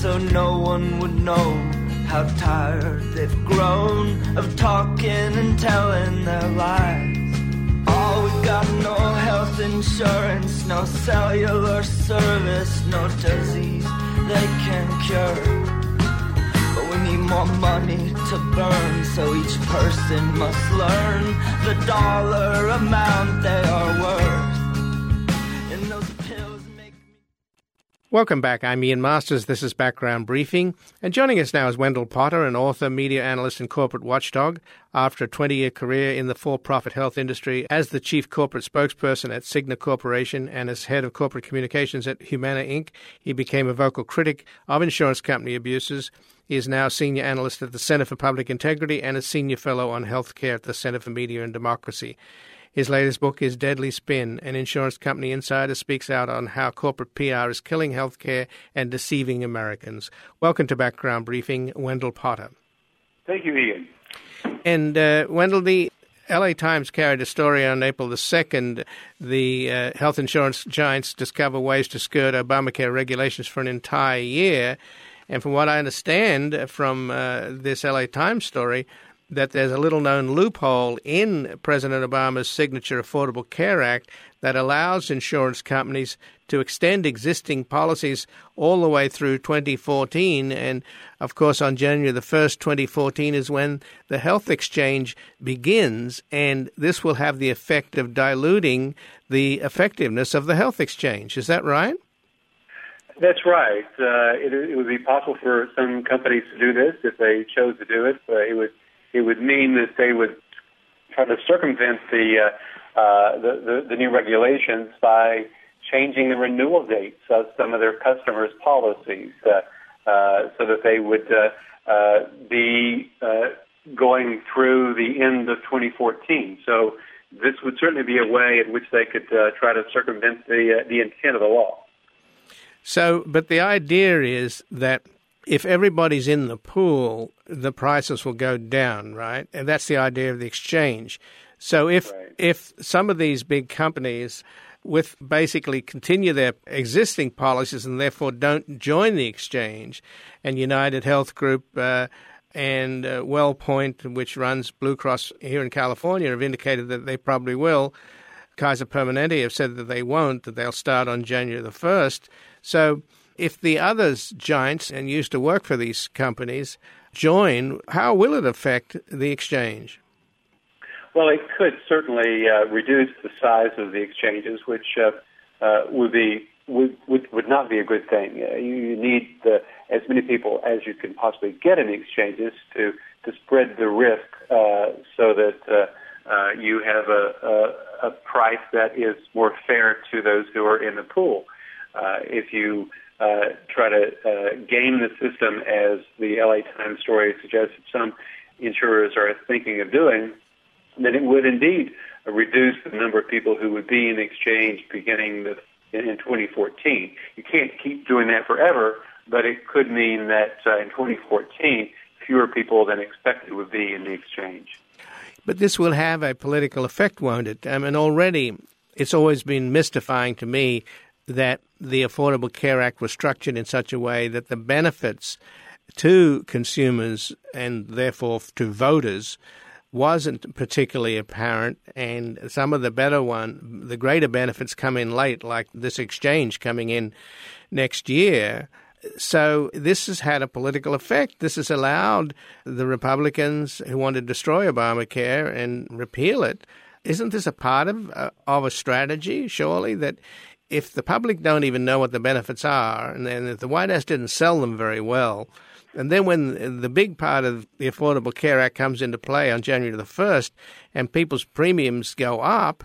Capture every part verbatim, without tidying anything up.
so no one would know how tired they've grown of talking and telling their lies. Oh, we got no health insurance, no cellular service, no disease they can cure. But we need more money to burn, so each person must learn the dollar amount they are worth. And those pills make me... Welcome back. I'm Ian Masters. This is Background Briefing. And joining us now is Wendell Potter, an author, media analyst, and corporate watchdog. After a twenty-year career in the for-profit health industry as the chief corporate spokesperson at Cigna Corporation and as head of corporate communications at Humana Incorporated, he became a vocal critic of insurance company abuses. He is now senior analyst at the Center for Public Integrity and a senior fellow on healthcare at the Center for Media and Democracy. His latest book is Deadly Spin. An insurance company insider speaks out on how corporate P R is killing healthcare and deceiving Americans. Welcome to Background Briefing, Wendell Potter. Thank you, Ian. And uh, Wendell, the L A Times carried a story on April the second. The uh, health insurance giants discover ways to skirt Obamacare regulations for an entire year. And from what I understand from uh, this L A Times story, that there's a little-known loophole in President Obama's signature Affordable Care Act that allows insurance companies to extend existing policies all the way through twenty fourteen. And, of course, on January the first, twenty fourteen is when the health exchange begins, and this will have the effect of diluting the effectiveness of the health exchange. Is that right? That's right. Uh, it, it would be possible for some companies to do this if they chose to do it. Uh, it would it would mean that they would try to circumvent the, uh, uh, the, the the new regulations by changing the renewal dates of some of their customers' policies, uh, uh, so that they would uh, uh, be uh, going through the end of twenty fourteen. So this would certainly be a way in which they could uh, try to circumvent the uh, the intent of the law. So, but the idea is that if everybody's in the pool, the prices will go down, right? And that's the idea of the exchange. So if right. if some of these big companies with basically continue their existing policies and therefore don't join the exchange, and United Health Group uh, and uh, WellPoint, which runs Blue Cross here in California, have indicated that they probably will. Kaiser Permanente have said that they won't, that they'll start on January the first. So if the others, giants, and used to work for these companies, join, how will it affect the exchange? Well, it could certainly uh, reduce the size of the exchanges, which uh, uh, would be would, would would not be a good thing. Uh, you need the, as many people as you can possibly get in the exchanges to, to spread the risk uh, so that uh, uh, you have a, a, a price that is more fair to those who are in the pool. Uh, if you uh, try to uh, game the system, as the L A Times story suggests that some insurers are thinking of doing, then it would indeed reduce the number of people who would be in the exchange beginning the, in, in twenty fourteen. You can't keep doing that forever, but it could mean that uh, in twenty fourteen, fewer people than expected would be in the exchange. But this will have a political effect, won't it? I mean, already it's always been mystifying to me that the Affordable Care Act was structured in such a way that the benefits to consumers and therefore to voters wasn't particularly apparent, and some of the better one, the greater benefits come in late, like this exchange coming in next year. So this has had a political effect. This has allowed the Republicans who want to destroy Obamacare and repeal it. Isn't this a part of, uh, of a strategy, surely, that if the public don't even know what the benefits are, and then if the White House didn't sell them very well, and then when the big part of the Affordable Care Act comes into play on January the first and people's premiums go up,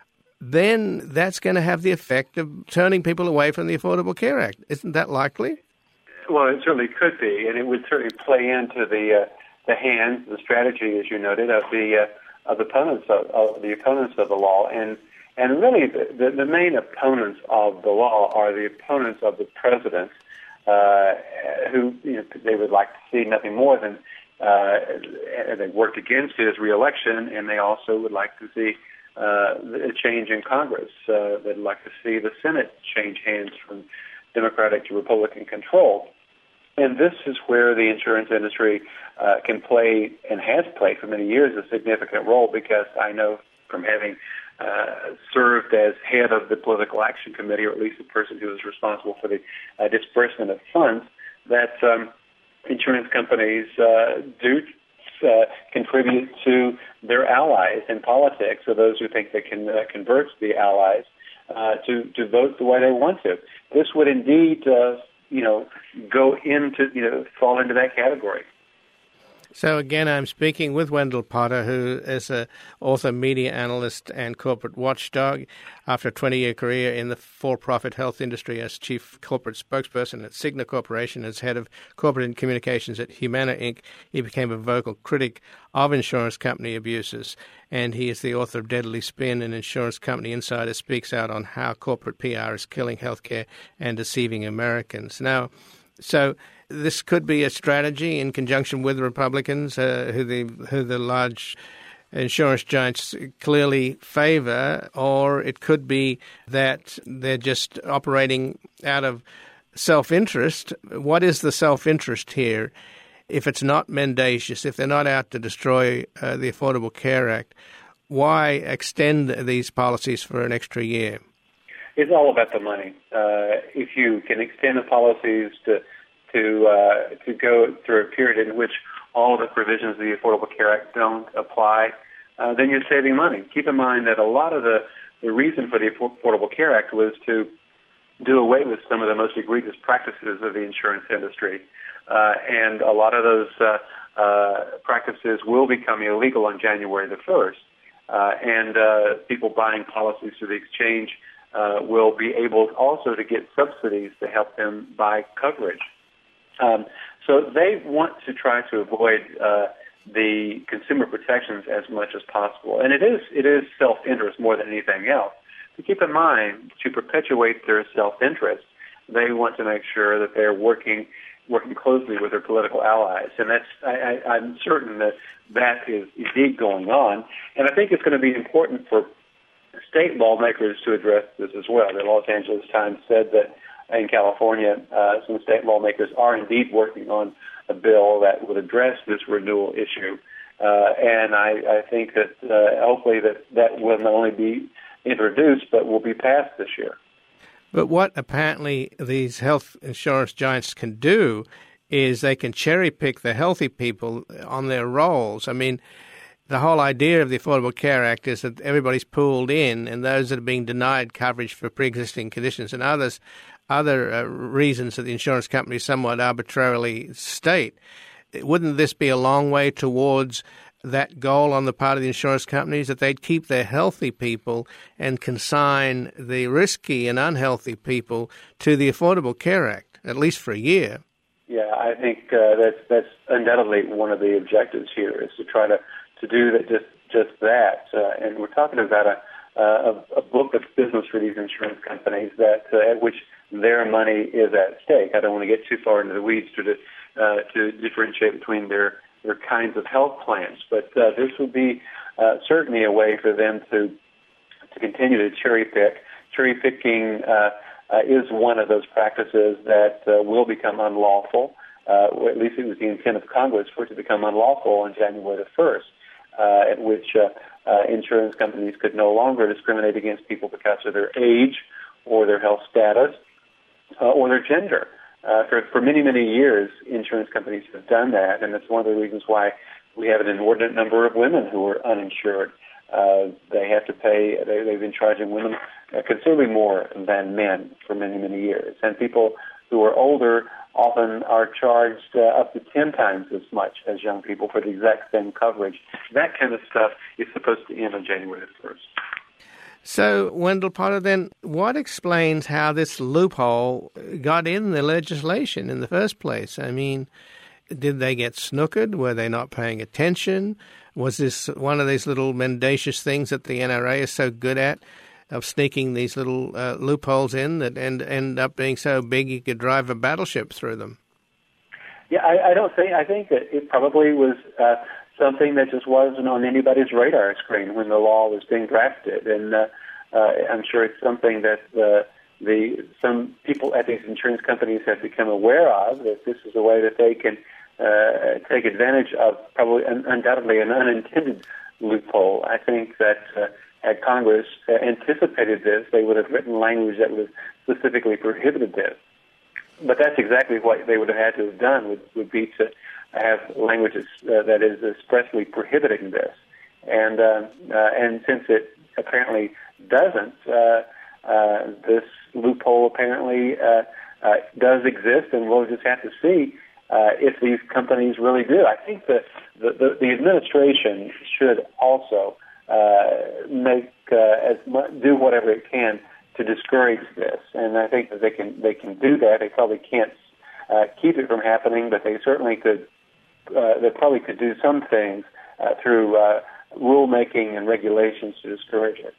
then that's going to have the effect of turning people away from the Affordable Care Act. Isn't that likely? Well, it certainly could be, and it would certainly play into the uh, the hands, the strategy, as you noted, of the uh, of opponents of, of the opponents of the law, and and really the, the, the main opponents of the law are the opponents of the president. Uh, who you know, they would like to see nothing more than uh, they worked against his reelection, and they also would like to see uh, a change in Congress. Uh, they'd like to see the Senate change hands from Democratic to Republican control. And this is where the insurance industry uh, can play, and has played for many years, a significant role, because I know from having uh, served as head of the Political Action Committee, or at least the person who was responsible for the uh, disbursement of funds, that um, insurance companies uh, do uh, contribute to their allies in politics, or those who think they can uh, convert the allies uh, to, to vote the way they want to. This would indeed uh, you know, go into, you know, fall into that category. So again, I'm speaking with Wendell Potter, who is an author, media analyst, and corporate watchdog. After a twenty-year career in the for-profit health industry as chief corporate spokesperson at Cigna Corporation, as head of corporate communications at Humana Incorporated, he became a vocal critic of insurance company abuses. And he is the author of Deadly Spin, an insurance company insider speaks out on how corporate P R is killing healthcare and deceiving Americans. Now, so this could be a strategy in conjunction with Republicans, uh, who the who the large insurance giants clearly favor, or it could be that they're just operating out of self-interest. What is the self-interest here? If it's not mendacious, if they're not out to destroy uh, the Affordable Care Act, why extend these policies for an extra year? It's all about the money. Uh, if you can extend the policies to to uh, to go through a period in which all of the provisions of the Affordable Care Act don't apply, uh, then you're saving money. Keep in mind that a lot of the, the reason for the Affordable Care Act was to do away with some of the most egregious practices of the insurance industry. Uh, and a lot of those uh, uh, practices will become illegal on January the first. Uh, and uh, people buying policies through the exchange uh, will be able also to get subsidies to help them buy coverage. Um, so they want to try to avoid uh, the consumer protections as much as possible. And it is it is self-interest more than anything else. But keep in mind, to perpetuate their self-interest, they want to make sure that they're working working closely with their political allies. And that's I, I, I'm certain that that is indeed going on. And I think it's going to be important for state lawmakers to address this as well. The Los Angeles Times said that in California, uh, some state lawmakers are indeed working on a bill that would address this renewal issue. Uh, and I, I think that uh, hopefully that, that will not only be introduced, but will be passed this year. But what apparently these health insurance giants can do is they can cherry pick the healthy people on their rolls. I mean, the whole idea of the Affordable Care Act is that everybody's pooled in, and those that are being denied coverage for pre-existing conditions and others, other uh, reasons that the insurance companies somewhat arbitrarily state. Wouldn't this be a long way towards that goal on the part of the insurance companies, that they'd keep their healthy people and consign the risky and unhealthy people to the Affordable Care Act, at least for a year? Yeah, I think uh, that's that's undoubtedly one of the objectives here, is to try to, to do that, just just that. Uh, and we're talking about a, uh, a a book of business for these insurance companies that uh, at which their money is at stake. I don't want to get too far into the weeds to uh, to differentiate between their their kinds of health plans, but uh, this would be uh, certainly a way for them to to continue to cherry pick. Cherry picking uh, uh, is one of those practices that uh, will become unlawful. Uh, or at least it was the intent of Congress for it to become unlawful on January the first, uh, at which uh, uh, insurance companies could no longer discriminate against people because of their age or their health status uh, or their gender. Uh, for, for many, many years, insurance companies have done that, and it's one of the reasons why we have an inordinate number of women who are uninsured. Uh, they have to pay, they, they've been charging women uh, considerably more than men for many, many years. And people who are older often are charged uh, up to ten times as much as young people for the exact same coverage. That kind of stuff is supposed to end on January the first. So, Wendell Potter, then what explains how this loophole got in the legislation in the first place? I mean, did they get snookered? Were they not paying attention? Was this one of these little mendacious things that the N R A is so good at, of sneaking these little uh, loopholes in that end, end up being so big you could drive a battleship through them? Yeah, I, I don't think, I think that it probably was uh, something that just wasn't on anybody's radar screen when the law was being drafted. And uh, uh, I'm sure it's something that uh, the some people at these insurance companies have become aware of, that this is a way that they can uh, take advantage of probably un- undoubtedly an unintended loophole. I think that uh, had Congress uh, anticipated this, they would have written language that would have specifically prohibited this. But that's exactly what they would have had to have done, would, would be to have language uh, that is expressly prohibiting this. And uh, uh, and since it apparently doesn't, uh, uh, this loophole apparently uh, uh, does exist, and we'll just have to see uh, if these companies really do. I think that the, the, the administration should also uh, make uh, as much, do whatever it can to discourage this, and I think that they can they can do that. They probably can't uh, keep it from happening, but they certainly could. Uh, they probably could do some things uh, through uh, rulemaking and regulations to discourage it.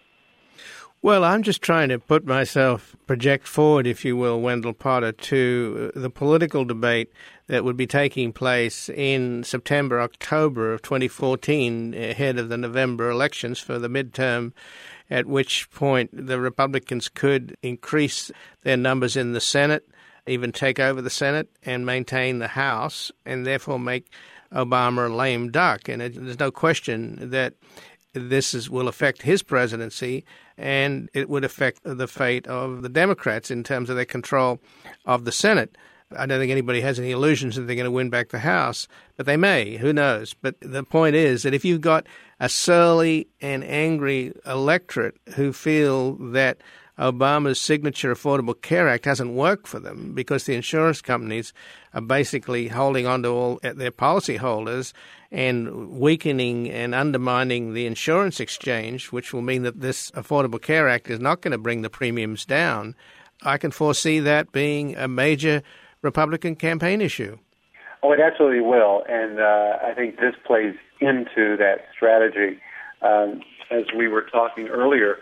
Well, I'm just trying to put myself, project forward, if you will, Wendell Potter, to the political debate that would be taking place in September, October of twenty fourteen, ahead of the November elections for the midterm, at which point the Republicans could increase their numbers in the Senate, even take over the Senate and maintain the House, and therefore make Obama a lame duck. And it, there's no question that this is, will affect his presidency, and it would affect the fate of the Democrats in terms of their control of the Senate. I don't think anybody has any illusions that they're going to win back the House, but they may. Who knows? But the point is that if you've got a surly and angry electorate who feel that Obama's signature Affordable Care Act hasn't worked for them because the insurance companies are basically holding on to all their policyholders and weakening and undermining the insurance exchange, which will mean that this Affordable Care Act is not going to bring the premiums down, I can foresee that being a major Republican campaign issue. Oh, it absolutely will, and uh, I think this plays into that strategy. Um, as we were talking earlier,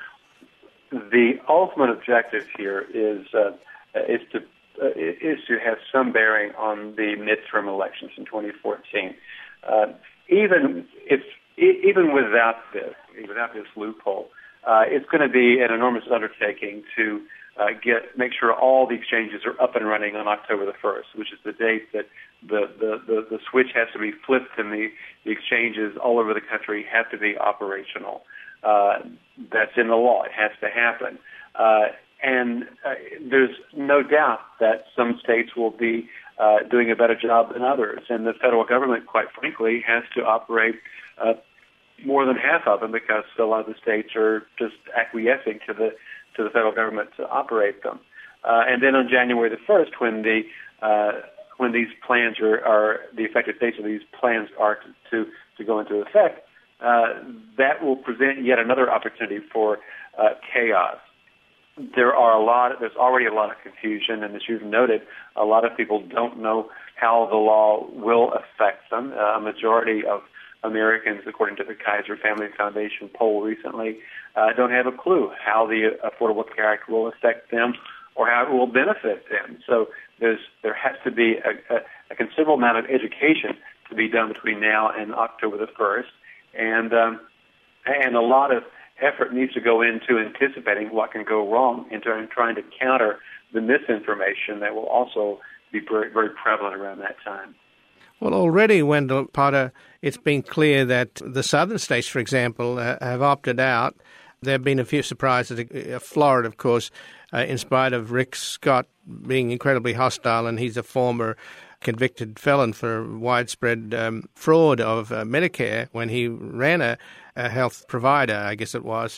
the ultimate objective here is uh, is to uh, is to have some bearing on the midterm elections in twenty fourteen. Uh, even if even without this, without this loophole, uh, it's going to be an enormous undertaking to uh, get make sure all the exchanges are up and running on October the first, which is the date that the the, the, the switch has to be flipped and the, the exchanges all over the country have to be operational. Uh, that's in the law. It has to happen. Uh, and uh, there's no doubt that some states will be uh, doing a better job than others. And the federal government, quite frankly, has to operate uh, more than half of them because a lot of the states are just acquiescing to the to the federal government to operate them. Uh, and then on January the first, when the uh, when these plans are, are the effective dates of these plans are to to, to go into effect, Uh, that will present yet another opportunity for uh, chaos. There are a lot. There's already a lot of confusion, and as you've noted, a lot of people don't know how the law will affect them. Uh, a majority of Americans, according to the Kaiser Family Foundation poll recently, uh, don't have a clue how the Affordable Care Act will affect them or how it will benefit them. So there's there has to be a, a, a considerable amount of education to be done between now and October the first. And um, and a lot of effort needs to go into anticipating what can go wrong and trying to counter the misinformation that will also be very, very prevalent around that time. Well, already, Wendell Potter, it's been clear that the southern states, for example, uh, have opted out. There have been a few surprises. Uh, Florida, of course, uh, in spite of Rick Scott being incredibly hostile, and he's a former convicted felon for widespread um, fraud of uh, Medicare when he ran a, a health provider, I guess it was.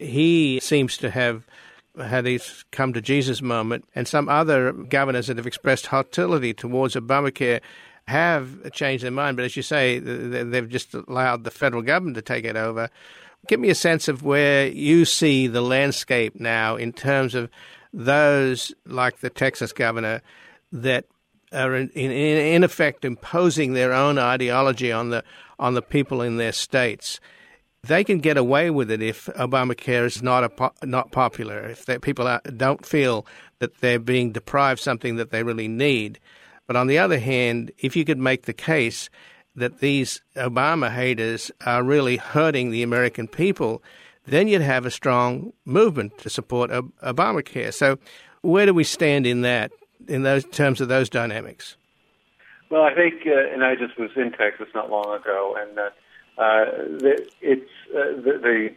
He seems to have had his come to Jesus moment, and some other governors that have expressed hostility towards Obamacare have changed their mind. But as you say, they've just allowed the federal government to take it over. Give me a sense of where you see the landscape now in terms of those like the Texas governor that are in, in, in effect imposing their own ideology on the on the people in their states. They can get away with it if Obamacare is not a, not popular, if they, people are, don't feel that they're being deprived something that they really need. But on the other hand, if you could make the case that these Obama haters are really hurting the American people, then you'd have a strong movement to support Obamacare. So Where do we stand in that, in those terms of those dynamics? Well, I think, uh, and I just was in Texas not long ago, and uh, uh, the, it's uh, the, the.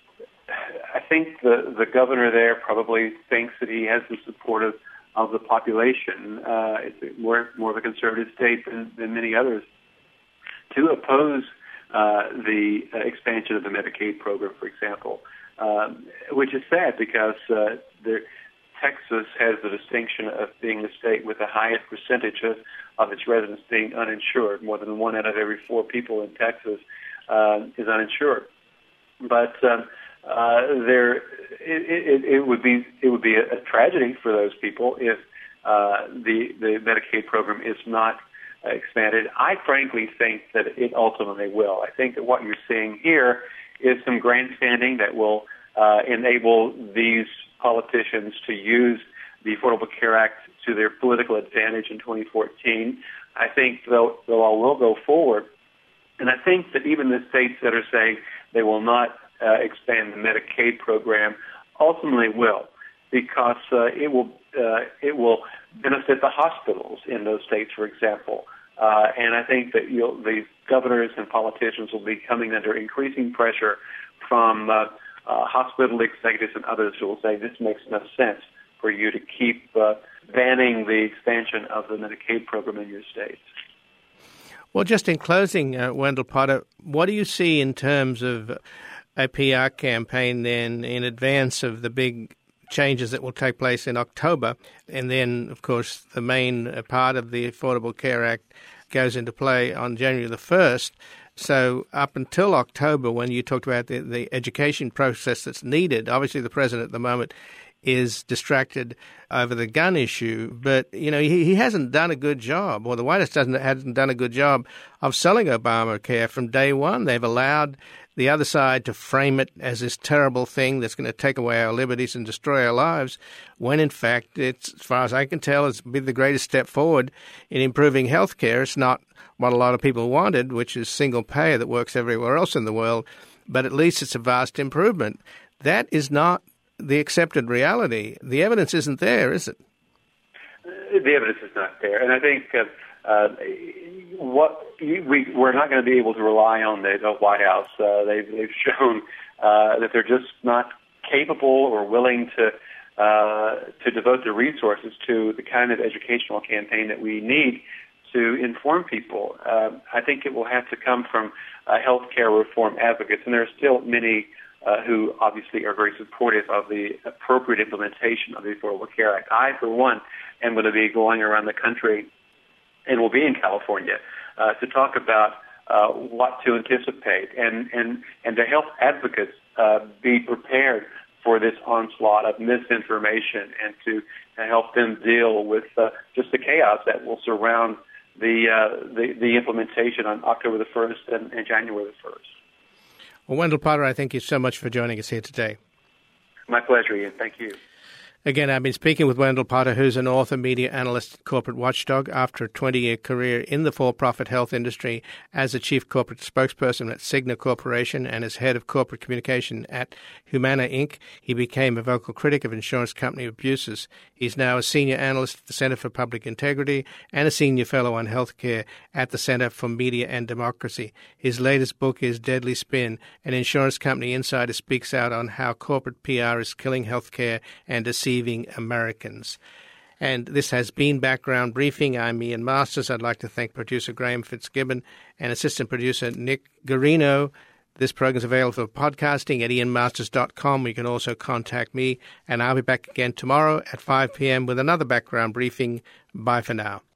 I think the the governor there probably thinks that he has the support of, of the population. Uh, it's more more of a conservative state than, than many others. To oppose uh, the uh, expansion of the Medicaid program, for example, um, which is sad because uh, there. Texas has the distinction of being the state with the highest percentage of, of its residents being uninsured. More than one out of every four people in Texas uh, is uninsured. But um, uh, there, it, it, it would be it would be a, a tragedy for those people if uh, the the Medicaid program is not uh, expanded. I frankly think that it ultimately will. I think that what you're seeing here is some grandstanding that will uh, enable these politicians to use the Affordable Care Act to their political advantage in twenty fourteen. I think they'll, they'll all will go forward. And I think that even the states that are saying they will not uh, expand the Medicaid program ultimately will, because uh, it will uh, it will benefit the hospitals in those states, for example. Uh, and I think that you'll, the governors and politicians will be coming under increasing pressure from uh, Uh, hospital executives and others who will say this makes no sense for you to keep uh, banning the expansion of the Medicaid program in your states. Well, just in closing, uh, Wendell Potter, what do you see in terms of a P R campaign then in advance of the big changes that will take place in October? And then, of course, the main part of the Affordable Care Act goes into play on January the first. So up until October, when you talked about the, the education process that's needed, obviously the president at the moment is distracted over the gun issue, but you know he, he hasn't done a good job, or the White House doesn't hasn't done a good job of selling Obamacare from day one. They've allowed the other side to frame it as this terrible thing that's going to take away our liberties and destroy our lives, when in fact, it's, as far as I can tell, it's been the greatest step forward in improving health care. It's not what a lot of people wanted, which is single payer that works everywhere else in the world, but at least it's a vast improvement. That is not the accepted reality. The evidence isn't there, is it? The evidence is not there. And I think uh, uh, what we, we're not going to be able to rely on the, the White House. Uh, they've, they've shown uh, that they're just not capable or willing to uh, to devote the resources to the kind of educational campaign that we need to inform people. Uh, I think it will have to come from uh, healthcare reform advocates, and there are still many uh, who obviously are very supportive of the appropriate implementation of the Affordable Care Act. I, for one, am going to be going around the country, and will be in California, uh, to talk about uh, what to anticipate, and, and, and to help advocates uh, be prepared for this onslaught of misinformation, and to, to help them deal with uh, just the chaos that will surround the, uh, the the implementation on October the first and, and January the first. Well, Wendell Potter, I thank you so much for joining us here today. My pleasure, Ian. Thank you. Again, I've been speaking with Wendell Potter, who's an author, media analyst, corporate watchdog, after a twenty-year career in the for-profit health industry as a chief corporate spokesperson at Cigna Corporation and as head of corporate communication at Humana Incorporated. He became a vocal critic of insurance company abuses. He's now a senior analyst at the Center for Public Integrity and a senior fellow on healthcare at the Center for Media and Democracy. His latest book is Deadly Spin, an insurance company insider speaks out on how corporate P R is killing healthcare and deceiving Americans. And this has been Background Briefing. I'm Ian Masters. I'd like to thank producer Graham Fitzgibbon and assistant producer Nick Garino. This program is available for podcasting at ian masters dot com. You can also contact me, and I'll be back again tomorrow at five p.m. with another Background Briefing. Bye for now.